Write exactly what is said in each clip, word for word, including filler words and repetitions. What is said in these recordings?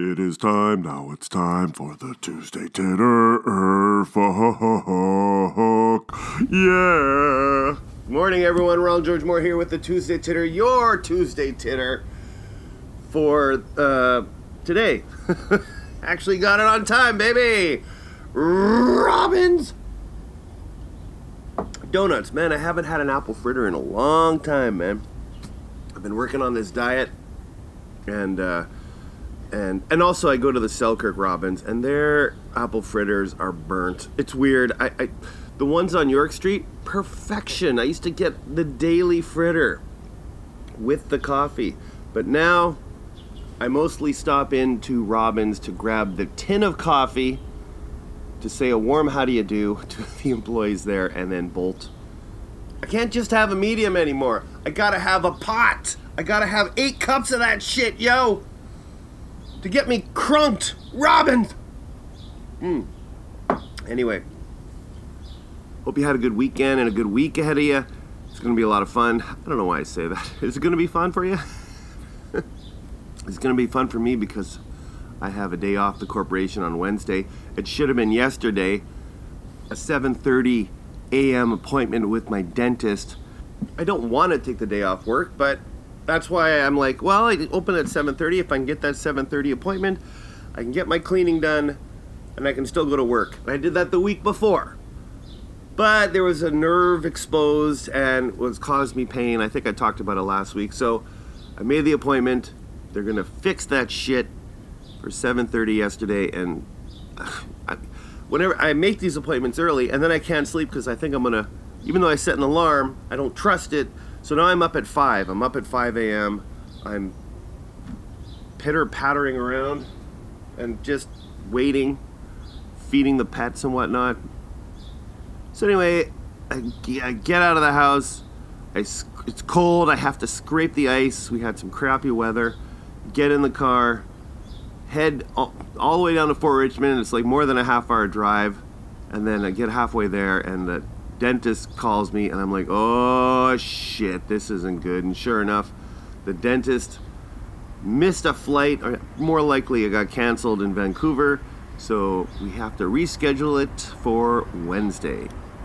It is time, now it's time for the Tuesday Titter fuck. Yeah! Morning, everyone. Ronald George Moore here with the Tuesday Titter, your Tuesday Titter for uh, today. Actually got it on time, baby! Robin's Donuts. Man, I haven't had an apple fritter in a long time, man. I've been working on this diet, and uh, and and also I go to the Selkirk Robins, and their apple fritters are burnt. It's weird. I, I the ones on York Street, perfection. I used to get the daily fritter with the coffee, but now I mostly stop into Robins to grab the tin of coffee, to say a warm how do you do to the employees there, and then bolt. I can't just have a medium anymore. I gotta have a pot. I gotta have eight cups of that shit, yo, to get me crunked. Robins! Hmm. Anyway, hope you had a good weekend and a good week ahead of you. It's gonna be a lot of fun. I don't know why I say that. Is it gonna be fun for you? It's gonna be fun for me because I have a day off the corporation on Wednesday. It should have been yesterday, a seven thirty a.m. appointment with my dentist. I don't want to take the day off work, but that's why I'm like, well, I open at seven thirty. If I can get that seven thirty appointment, I can get my cleaning done, and I can still go to work. And I did that the week before. But there was a nerve exposed and was caused me pain. I think I talked about it last week. So I made the appointment. They're going to fix that shit for seven thirty yesterday, and I, whenever I make these appointments early, and then I can't sleep because I think I'm gonna, even though I set an alarm, I don't trust it. So now I'm up at five. I'm up at five a.m. I'm pitter pattering around and just waiting, feeding the pets and whatnot. So anyway, I, I get out of the house. I, it's cold. I have to scrape the ice. We had some crappy weather. Get in the car. Head all, all the way down to Fort Richmond. It's like more than a half hour drive. And then I get halfway there and the dentist calls me and I'm like, oh shit, this isn't good. And sure enough, the dentist missed a flight, or more likely it got canceled in Vancouver. So we have to reschedule it for Wednesday.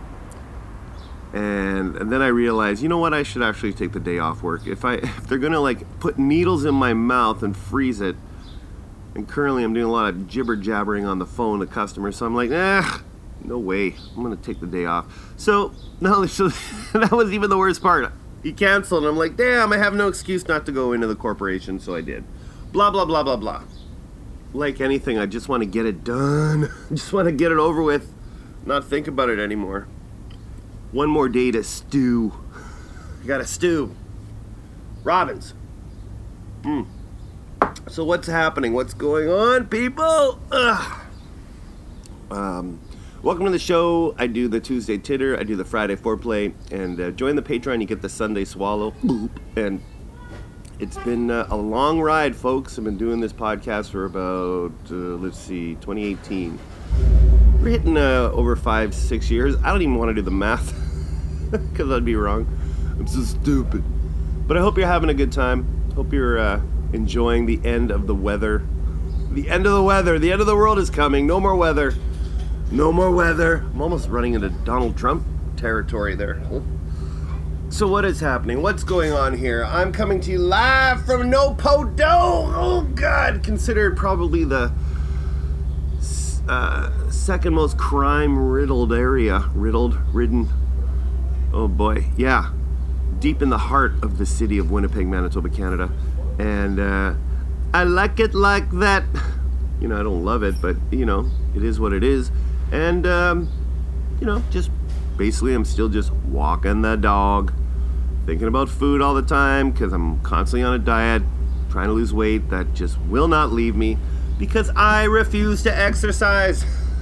And, and then I realized, you know what, I should actually take the day off work. If I if they're gonna like put needles in my mouth and freeze it, and currently I'm doing a lot of jibber jabbering on the phone to customers, so I'm like, eh, no way, I'm gonna take the day off. So no, so that was even the worst part. He canceled, and I'm like, damn, I have no excuse not to go into the corporation, so I did. Blah blah blah blah blah. Like anything, I just want to get it done. I just want to get it over with, not think about it anymore. One more day to stew. I gotta stew. Robins. Mm. So what's happening? What's going on, people? Ugh. Um, welcome to the show. I do the Tuesday Titter. I do the Friday Foreplay. And uh, join the Patreon. You get the Sunday Swallow. Boop. And it's been uh, a long ride, folks. I've been doing this podcast for about, uh, let's see, twenty eighteen. We're hitting uh, over five, six years. I don't even want to do the math because I'd be wrong. I'm so stupid. But I hope you're having a good time. Hope you're uh, enjoying the end of the weather. The end of the weather. The end of the world is coming. No more weather. No more weather. I'm almost running into Donald Trump territory there. So what is happening? What's going on here? I'm coming to you live from Nopodo. Oh, God. Considered probably the Uh, second most crime-riddled area. Riddled, ridden. Oh boy, yeah. Deep in the heart of the city of Winnipeg, Manitoba, Canada. And uh, I like it like that. You know, I don't love it, but, you know, it is what it is. And, um, you know, just basically I'm still just walking the dog. Thinking about food all the time because I'm constantly on a diet. Trying to lose weight that just will not leave me. Because I refuse to exercise.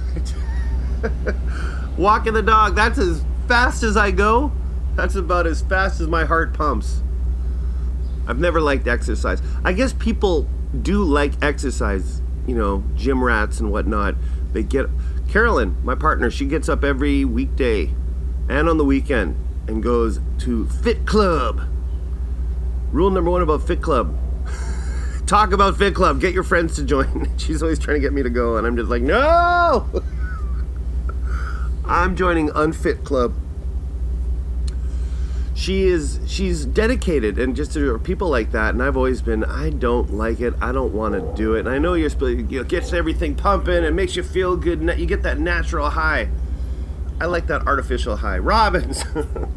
Walking the dog, that's as fast as I go. That's about as fast as my heart pumps. I've never liked exercise. I guess people do like exercise, you know, gym rats and whatnot. They get, Carolyn, my partner, she gets up every weekday and on the weekend and goes to Fit Club. Rule number one about Fit Club. talk about Fit Club. Get your friends to join. She's always trying to get me to go, and I'm just like, no! I'm joining Unfit Club. She is, she's dedicated, and just there are people like that, and I've always been, I don't like it, I don't want to do it, and I know you're supposed to, it gets everything pumping, and makes you feel good, you get that natural high. I like that artificial high. Robbins!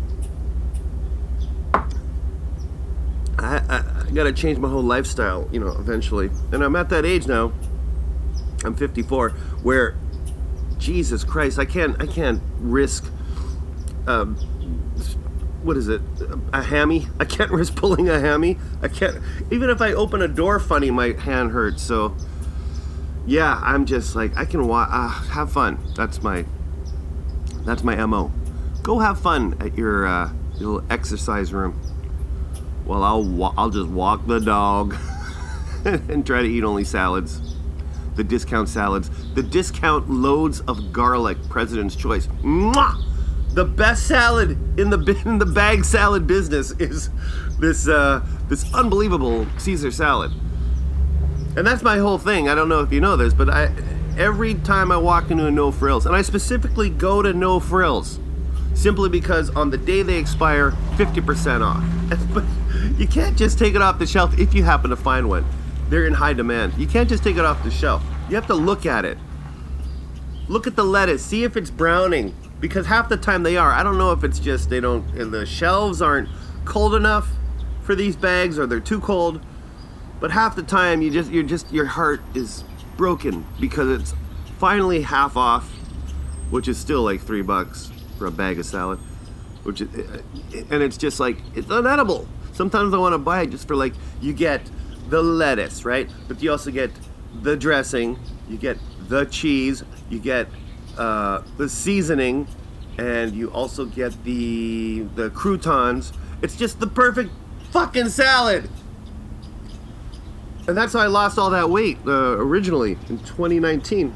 I, I, I gotta change my whole lifestyle, you know, eventually, and I'm at that age now, I'm fifty-four, where, Jesus Christ, I can't, I can't risk, um, what is it, a hammy? I can't risk pulling a hammy. I can't, even if I open a door funny, my hand hurts. So, yeah, I'm just like, I can wa- uh, have fun. That's my, that's my M O. Go have fun at your, uh, your little exercise room. Well, I'll, wa- I'll just walk the dog and try to eat only salads. The discount salads. The discount loads of garlic, President's Choice. Mwah! The best salad in the in the bag salad business is this uh, this unbelievable Caesar salad, and that's my whole thing. I don't know if you know this, but I every time I walk into a No Frills, and I specifically go to No Frills, simply because on the day they expire, fifty percent off. But you can't just take it off the shelf if you happen to find one. They're in high demand. You can't just take it off the shelf. You have to look at it. Look at the lettuce. See if it's browning. Because half the time they are. I don't know if it's just they don't, the shelves aren't cold enough for these bags, or they're too cold. But half the time you just, you're just, your heart is broken because it's finally half off, which is still like three bucks for a bag of salad, which is, and it's just like, it's unedible. Sometimes I want to buy it just for like, you get the lettuce, right? But you also get the dressing, you get the cheese, you get Uh, the seasoning, and you also get the the croutons. It's just the perfect fucking salad. And that's how I lost all that weight uh, originally in twenty nineteen.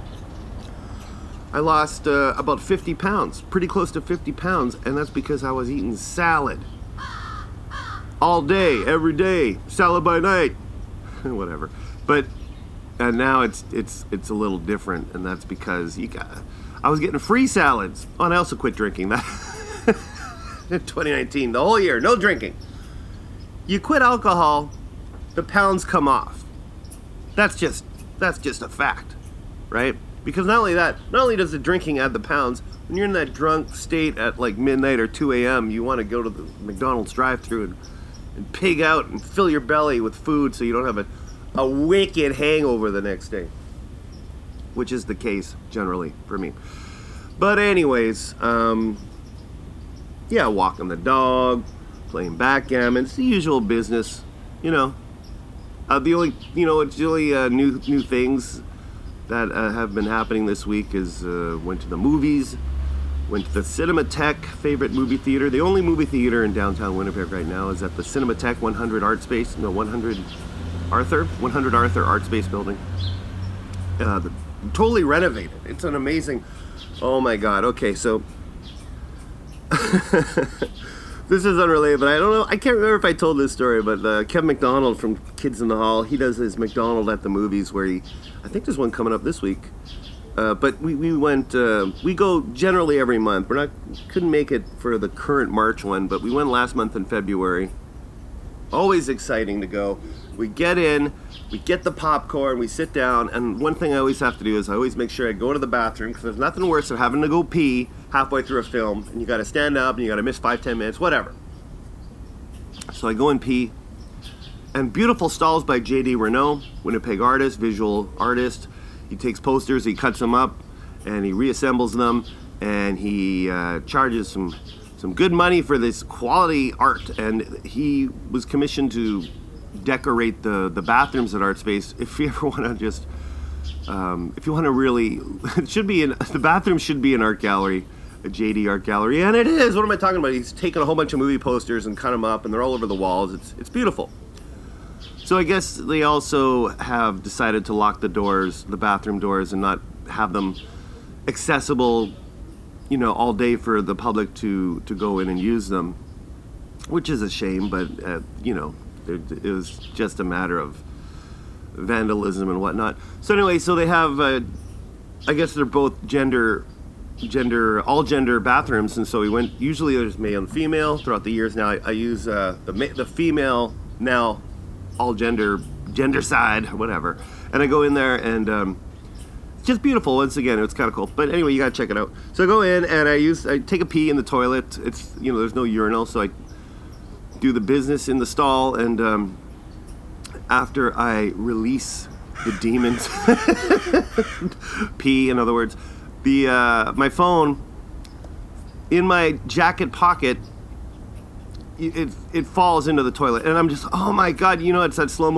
I lost uh, about fifty pounds, pretty close to fifty pounds, and that's because I was eating salad all day, every day, salad by night, whatever. But and now it's it's it's a little different, and that's because you got. I was getting free salads. Oh, and I also quit drinking that in twenty nineteen, the whole year, no drinking. You quit alcohol, the pounds come off. That's just that's just a fact, right? Because not only that, not only does the drinking add the pounds, when you're in that drunk state at like midnight or two a.m., you want to go to the McDonald's drive-thru and, and pig out and fill your belly with food so you don't have a a wicked hangover the next day, which is the case generally for me. But anyways, um, yeah, walking the dog, playing backgammon, it's the usual business, you know. Uh, the only, you know, it's really uh, new new things that uh, have been happening this week is uh, went to the movies, went to the Cinematheque favorite movie theater. The only movie theater in downtown Winnipeg right now is at the Cinematheque one hundred Art Space, no, one hundred Arthur, one hundred Arthur Art Space building. Uh, the, totally renovated. It's an amazing, oh my God. Okay, so this is unrelated, but I don't know, I can't remember if I told this story, but uh, Kevin McDonald from Kids in the Hall, he does his McDonald at the movies where he, I think there's one coming up this week. Uh, but we, we went, uh, we go generally every month. We're not, couldn't make it for the current March one, but we went last month in February. Always exciting to go. We get in, we get the popcorn, we sit down, and one thing I always have to do is I always make sure I go to the bathroom, because there's nothing worse than having to go pee halfway through a film, and you got to stand up, and you got to miss five, ten minutes, whatever. So I go and pee, and beautiful stalls by J D Renault, Winnipeg artist, visual artist. He takes posters, he cuts them up, and he reassembles them, and he uh, charges some some good money for this quality art, and he was commissioned to decorate the, the bathrooms at Art Space. If you ever want to just, um, if you want to really, it should be in, the bathroom should be an art gallery, a J D art gallery, and it is. What am I talking about? He's taken a whole bunch of movie posters and cut them up, and they're all over the walls. It's it's beautiful. So I guess they also have decided to lock the doors, the bathroom doors, and not have them accessible, you know, all day for the public to, to go in and use them, which is a shame, but, uh, you know, it, it was just a matter of vandalism and whatnot. So anyway, so they have, uh, I guess they're both gender, gender, all gender bathrooms, and so we went. Usually there's male and female. Throughout the years now, I, I use uh, the ma- the female now, all gender, gender side, whatever, and I go in there and. Um, Just beautiful. Once again, it's kind of cool. But anyway, you gotta check it out. So I go in and I use, I take a pee in the toilet. It's, you know, there's no urinal, so I do the business in the stall. And um, after I release the demons, pee, in other words, the uh, my phone in my jacket pocket, it it falls into the toilet, and I'm just, oh my god, you know, it's that slow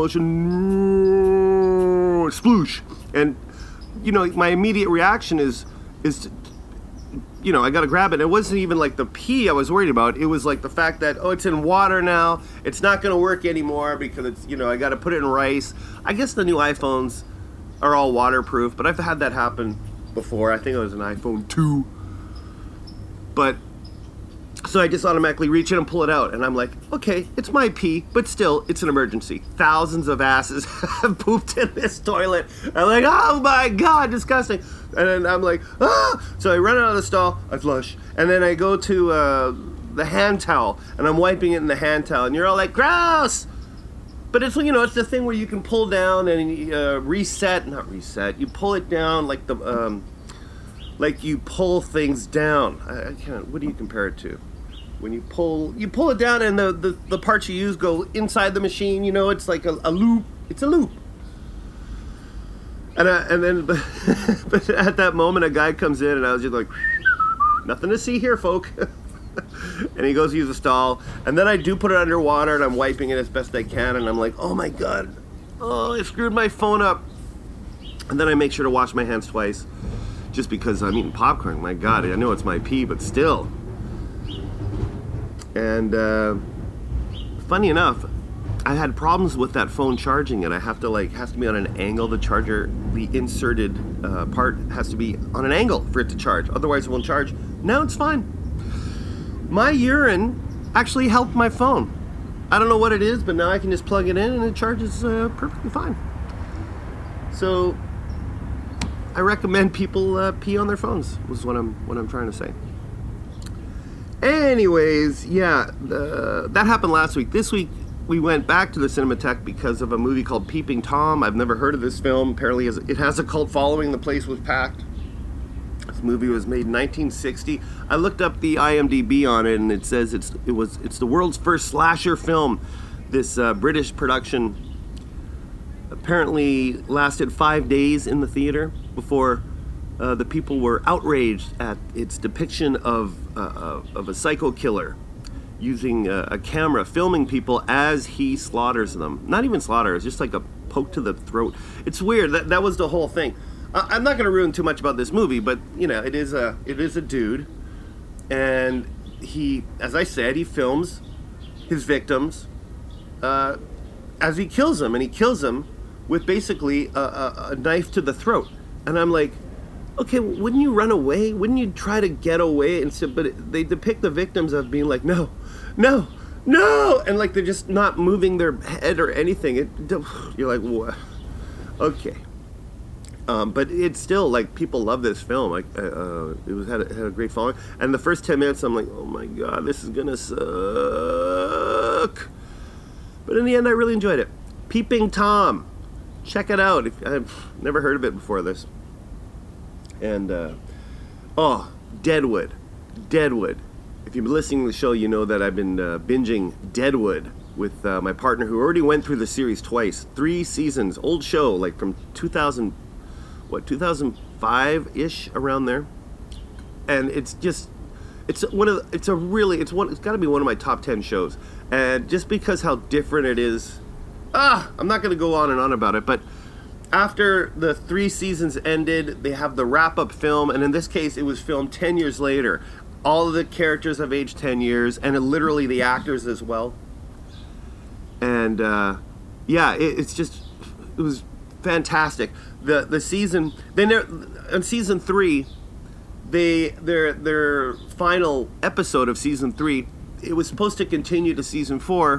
motion sploosh, and. You know, my immediate reaction is, is, to, you know, I got to grab it. It wasn't even like the pee I was worried about. It was like the fact that, oh, it's in water now. It's not going to work anymore because it's, you know, I got to put it in rice. I guess the new iPhones are all waterproof, but I've had that happen before. I think it was an iPhone two. But, so I just automatically reach in and pull it out. And I'm like, okay, it's my pee, but still, it's an emergency. Thousands of asses have pooped in this toilet. I'm like, oh my god, disgusting. And then I'm like, ah! So I run out of the stall, I flush. And then I go to uh, the hand towel, and I'm wiping it in the hand towel. And you're all like, gross! But it's, you know, it's the thing where you can pull down and uh, reset, not reset, you pull it down like the, um, like you pull things down. I, I can't, what do you compare it to? When you pull, you pull it down, and the, the, the parts you use go inside the machine. You know, it's like a, a loop. It's a loop. And I, and then, but, but at that moment, a guy comes in, and I was just like, nothing to see here, folk. And he goes to use the stall, and then I do put it underwater, and I'm wiping it as best I can, and I'm like, oh my god, oh, I screwed my phone up. And then I make sure to wash my hands twice, just because I'm eating popcorn. My god, I know it's my pee, but still. And uh, funny enough, I had problems with that phone charging it. I have to like, has to be on an angle. The charger, the inserted uh, part has to be on an angle for it to charge. Otherwise it won't charge. Now it's fine. My urine actually helped my phone. I don't know what it is, but now I can just plug it in and it charges uh, perfectly fine. So I recommend people uh, pee on their phones, was what I'm, what I'm trying to say. Anyways, yeah, uh, that happened last week. This week, we went back to the Cinematheque because of a movie called Peeping Tom. I've never heard of this film. Apparently, it has a cult following. The place was packed. This movie was made in nineteen sixty. I looked up the I M D B on it, and it says it's it was it's the world's first slasher film. This uh, British production apparently lasted five days in the theater before uh, the people were outraged at its depiction of uh, of a psycho killer using a, a camera filming people as he slaughters them. Not even slaughter, it's just like a poke to the throat. It's weird. That that was the whole thing. I, I'm not going to ruin too much about this movie, but you know, it is a it is a dude, and he, as I said, he films his victims uh, as he kills them, and he kills them with basically a, a, a knife to the throat. And I'm like, okay, wouldn't you run away? Wouldn't you try to get away? And so, but it, they depict the victims as being like, no, no, no, and like they're just not moving their head or anything. It, you're like, what? Okay. Um, but it's still like people love this film. Like uh, it was had a, had a great following. And the first ten minutes, I'm like, oh my god, this is gonna suck. But in the end, I really enjoyed it. Peeping Tom, check it out. If, I've never heard of it before this. And uh, oh, Deadwood, Deadwood. If you've been listening to the show, you know that I've been uh, binging Deadwood with uh, my partner, who already went through the series twice, three seasons, old show, like from two thousand. What, two thousand five-ish, around there. And it's just, it's one of the, it's a really, it's one, it's got to be one of my top ten shows. And just because how different it is, ah, I'm not going to go on and on about it, but after the three seasons ended, they have the wrap-up film, and in this case, it was filmed ten years later. All of the characters have aged ten years, and it, literally the actors as well. And, uh, yeah, it, it's just, it was fantastic. The the season they in season three, they their their final episode of season three, it was supposed to continue to season four,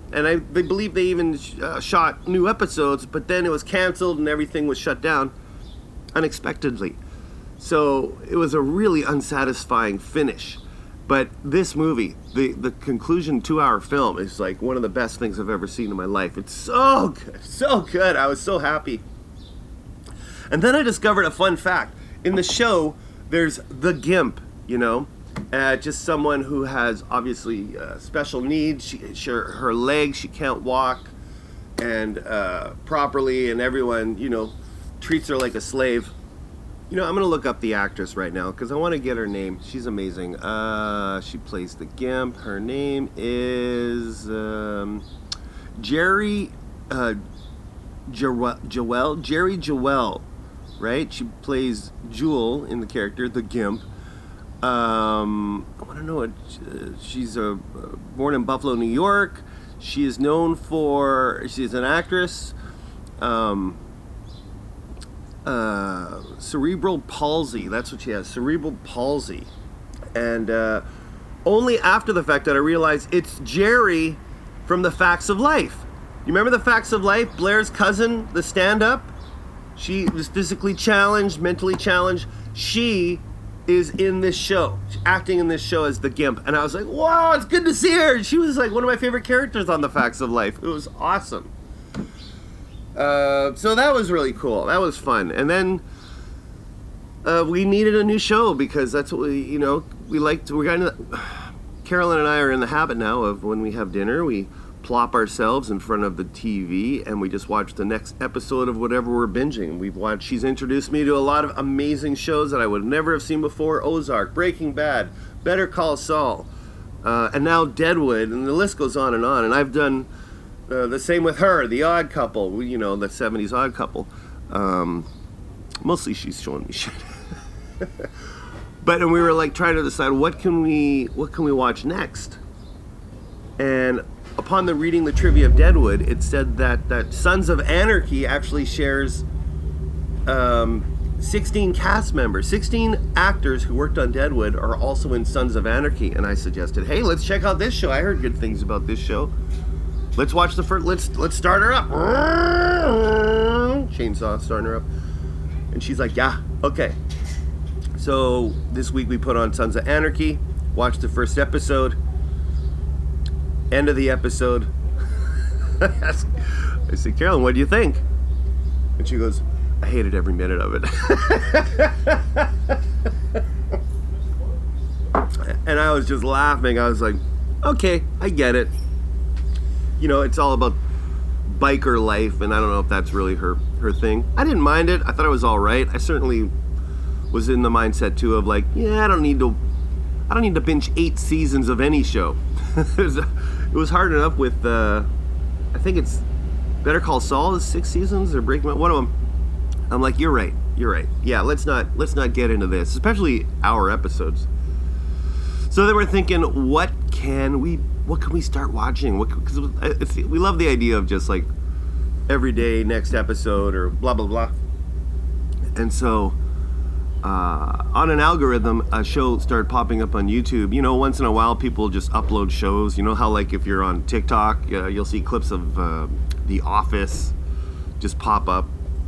and I they believe they even uh, shot new episodes, but then it was canceled and everything was shut down unexpectedly. So it was a really unsatisfying finish. But this movie, the, the conclusion two-hour film, is like one of the best things I've ever seen in my life. It's so good, so good. I was so happy. And then I discovered a fun fact. In the show, there's the Gimp, you know, uh, just someone who has obviously uh, special needs. She, she, her legs, she can't walk and uh, properly, and everyone, you know, treats her like a slave. You know, I'm going to look up the actress right now because I want to get her name. She's amazing. Uh, she plays the Gimp. Her name is um, Jerry uh, Joel, Joel, Jerry Joel, right? She plays Jewel in the character, the Gimp. Um, I want to know what, uh, she's a, uh, born in Buffalo, New York. She is known for, she's an actress. Um... Uh, cerebral palsy. That's what she has. Cerebral palsy. And uh, only after the fact that I realized it's Jerry from The Facts of Life. You remember The Facts of Life? Blair's cousin, the stand-up? She was physically challenged, mentally challenged. She is in this show. She's acting in this show as the Gimp. And I was like, wow, it's good to see her. She was like one of my favorite characters on The Facts of Life. It was awesome. Uh, so that was really cool. That was fun. And then uh, we needed a new show because that's what we, you know, we like to, we're kind of, Carolyn and I are in the habit now of when we have dinner, we plop ourselves in front of the T V and we just watch the next episode of whatever we're binging. We've watched, she's introduced me to a lot of amazing shows that I would never have seen before. Ozark, Breaking Bad, Better Call Saul, uh, and now Deadwood, and the list goes on and on. And I've done Uh, the same with her, The Odd Couple, you know, the seventies Odd Couple. Um, mostly she's showing me shit. But and we were like trying to decide what can we what can we watch next. And upon the reading the trivia of Deadwood, it said that that Sons of Anarchy actually shares um, sixteen cast members, sixteen actors who worked on Deadwood are also in Sons of Anarchy. And I suggested, hey, let's check out this show. I heard good things about this show. Let's watch the first, let's let's start her up. Chainsaw starting her up. And she's like, yeah, okay. So this week we put on Sons of Anarchy, watched the first episode. End of the episode. I said, Carolyn, what do you think? And she goes, I hated every minute of it. And I was just laughing. I was like, okay, I get it. You know, it's all about biker life, and I don't know if that's really her, her thing. I didn't mind it. I thought it was all right. I certainly was in the mindset, too, of like, yeah, I don't need to I don't need to binge eight seasons of any show. It was hard enough with, uh, I think it's Better Call Saul is six seasons, or Breaking Bad, one of them. I'm like, you're right, you're right. Yeah, let's not, let's not get into this, especially our episodes. So then we're thinking, what can we, what can we start watching? What, because we love the idea of just like every day, next episode, or blah blah blah. And so, uh, on an algorithm, a show started popping up on YouTube. You know, once in a while, people just upload shows. You know how, like, if you're on TikTok, uh, you'll see clips of uh, The Office just pop up.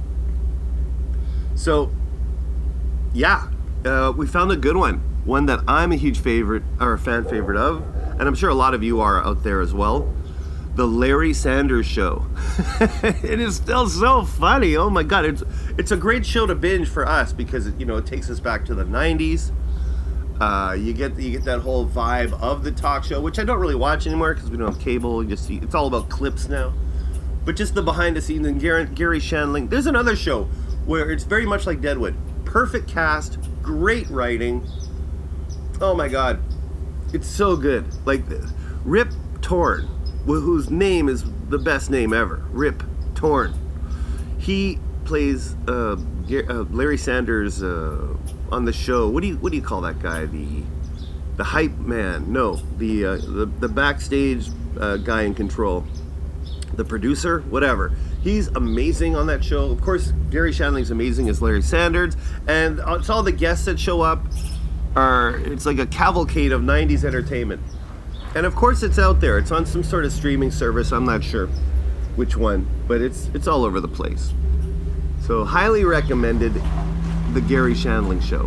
So, yeah, uh, we found a good one. One that I'm a huge favorite, or a fan favorite of, and I'm sure a lot of you are out there as well. The Larry Sanders Show. It is still so funny. Oh my God, it's it's a great show to binge for us because, you know, it takes us back to the nineties. Uh, you get you get that whole vibe of the talk show, which I don't really watch anymore because we don't have cable. You just see it's all about clips now. But just the behind the scenes, and Gary, Gary Shandling. There's another show where it's very much like Deadwood. Perfect cast, great writing. Oh my God, it's so good. Like Rip Torn, whose name is the best name ever, Rip Torn. He plays uh, uh, Larry Sanders uh, on the show. What do you what do you call that guy? The the hype man? No, the uh, the, the backstage uh, guy in control. The producer, whatever. He's amazing on that show. Of course, Gary Shandling's amazing as Larry Sanders, and it's all the guests that show up. Are it's like a cavalcade of nineties entertainment. And of course it's out there. It's on some sort of streaming service. I'm not sure which one, but it's it's all over the place. So highly recommended, The Gary Shandling Show.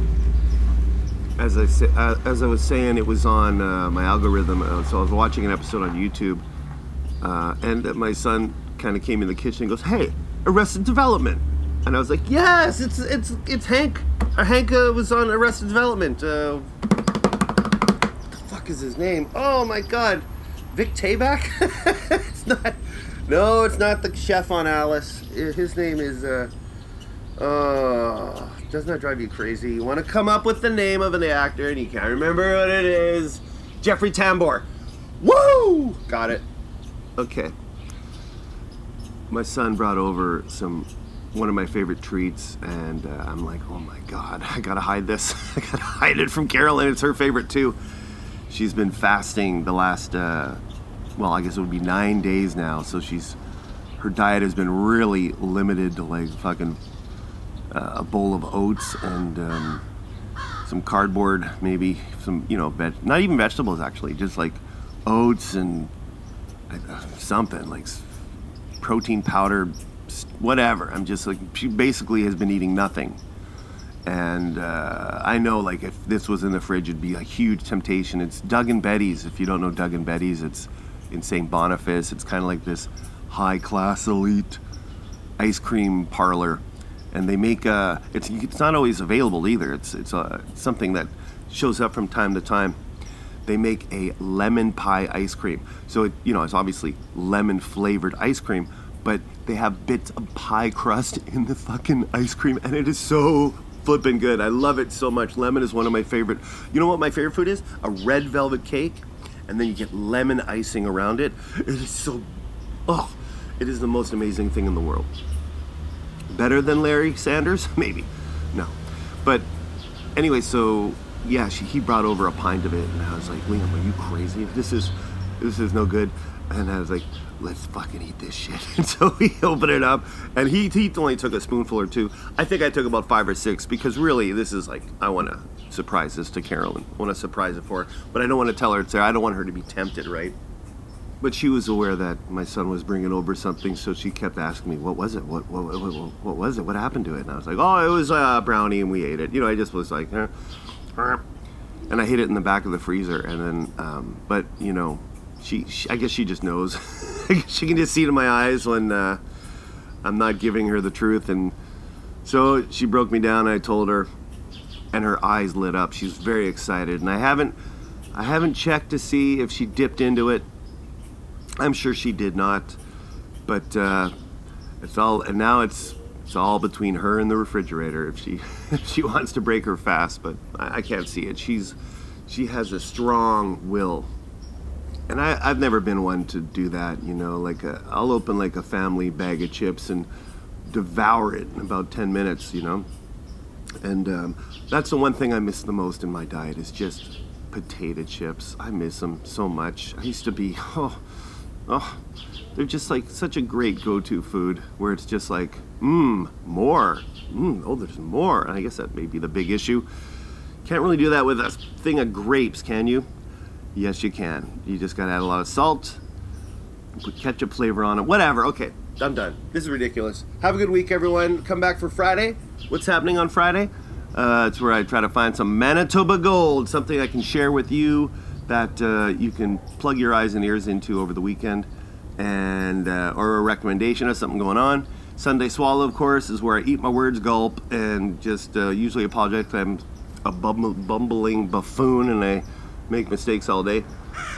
As I say, uh, as I was saying, it was on uh, my algorithm. Uh, so I was watching an episode on YouTube, uh, and my son kind of came in the kitchen and goes, "Hey, Arrested Development," and I was like, "Yes, it's it's it's Hank. Uh, Hank uh, was on Arrested Development. Uh, what the fuck is his name? Oh my God, Vic Tayback? It's not. No, it's not the chef on Alice. His name is. Uh, uh, doesn't that drive you crazy? You want to come up with the name of an actor and you can't remember what it is. Jeffrey Tambor. Woo! Got it. Okay. My son brought over some one of my favorite treats, and uh, I'm like, oh my God, I gotta hide this. I gotta hide it from Carolyn. It's her favorite too. She's been fasting the last, uh, well, I guess it would be nine days now. So she's, her diet has been really limited to like fucking uh, a bowl of oats and um, some cardboard, maybe some, you know, veg- not even vegetables actually, just like oats and uh, something like protein powder, whatever. I'm just like, she basically has been eating nothing. And uh, I know, like, if this was in the fridge, it'd be a huge temptation. It's Doug and Betty's. If you don't know Doug and Betty's, it's in Saint Boniface. It's kind of like this high-class, elite ice cream parlor. And they make, uh, it's it's not always available either. It's, it's uh, something that shows up from time to time. They make a lemon pie ice cream. So, it, you know, it's obviously lemon-flavored ice cream, but they have bits of pie crust in the fucking ice cream, and it is so flippin' good. I love it so much. Lemon is one of my favorite. You know what my favorite food is? A red velvet cake, and then you get lemon icing around it. It is so, oh, it is the most amazing thing in the world. Better than Larry Sanders? Maybe. No. But anyway, so yeah, she, he brought over a pint of it, and I was like, Liam, are you crazy? This is, this is no good. And I was like, let's fucking eat this shit. And so we opened it up, and he he only took a spoonful or two. I think I took about five or six, because really, this is like, I want to surprise this to Carolyn. I want to surprise it for her, but I don't want to tell her it's there. I don't want her to be tempted, right? But she was aware that my son was bringing over something, so she kept asking me, what was it? What what what, what, what was it? What happened to it? And I was like, oh, it was a brownie, and we ate it. You know, I just was like, eh. And I hid it in the back of the freezer, and then, um, but, you know, She, she, I guess she just knows. She can just see it in my eyes when uh, I'm not giving her the truth. And so she broke me down, and I told her, and her eyes lit up. She's very excited, and I haven't, I haven't checked to see if she dipped into it. I'm sure she did not, but uh, it's all. And now it's it's all between her and the refrigerator. If she if she wants to break her fast, but I, I can't see it. She's she has a strong will. And I, I've never been one to do that, you know, like a, I'll open like a family bag of chips and devour it in about ten minutes, you know. And um, that's the one thing I miss the most in my diet is just potato chips. I miss them so much. I used to be, oh, oh, they're just like such a great go-to food where it's just like, mmm, more. Mmm, oh, there's more. And I guess that may be the big issue. Can't really do that with a thing of grapes, can you? Yes, you can. You just gotta add a lot of salt, put ketchup flavor on it, whatever. Okay, I'm done. This is ridiculous. Have a good week, everyone. Come back for Friday. What's happening on Friday? Uh, it's where I try to find some Manitoba gold, something I can share with you that uh, you can plug your eyes and ears into over the weekend, and uh, or a recommendation of something going on. Sunday Swallow, of course, is where I eat my words, gulp, and just uh, usually apologize because I'm a bum- bumbling buffoon and I make mistakes all day.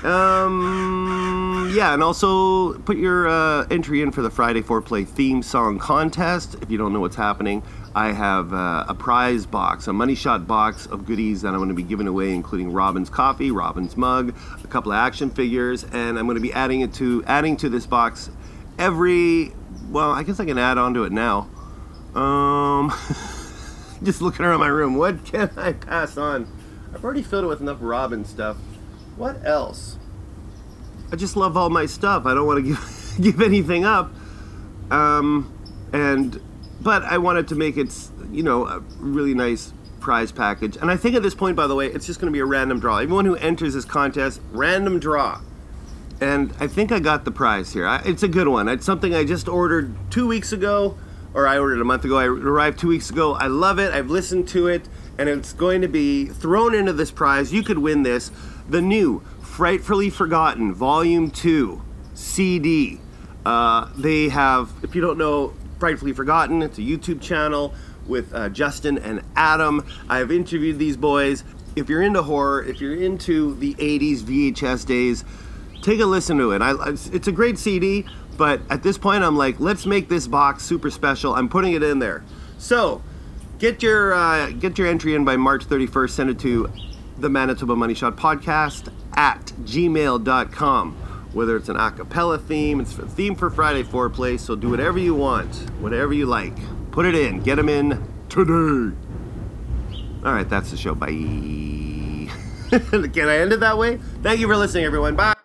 Um, yeah, and also put your uh, entry in for the Friday Foreplay theme song contest. If you don't know what's happening, I have uh, a prize box, a money shot box of goodies that I'm going to be giving away, including Robin's coffee, Robin's mug, a couple of action figures, and I'm going to be adding it to adding to this box every. Well, I guess I can add on to it now. Um, just looking around my room, what can I pass on? I've already filled it with enough Robin stuff. What else? I just love all my stuff. I don't want to give give anything up. Um, and but I wanted to make it, you know, a really nice prize package. And I think at this point, by the way, it's just going to be a random draw. Everyone who enters this contest, random draw. And I think I got the prize here. I, it's a good one. It's something I just ordered two weeks ago, or I ordered a month ago. I arrived two weeks ago. I love it. I've listened to it, and it's going to be thrown into this prize. You could win this. The new Frightfully Forgotten Volume two C D. Uh, they have, if you don't know, Frightfully Forgotten, it's a YouTube channel with uh, Justin and Adam. I have interviewed these boys. If you're into horror, if you're into the eighties V H S days, take a listen to it. I, it's a great C D, but at this point I'm like, let's make this box super special. I'm putting it in there. So get your uh, get your entry in by March thirty-first. Send it to the Manitoba Money Shot Podcast at gmail dot com. Whether it's an a cappella theme, it's a theme for Friday Foreplay, so do whatever you want, whatever you like. Put it in. Get them in today. All right, that's the show. Bye. Can I end it that way? Thank you for listening, everyone. Bye.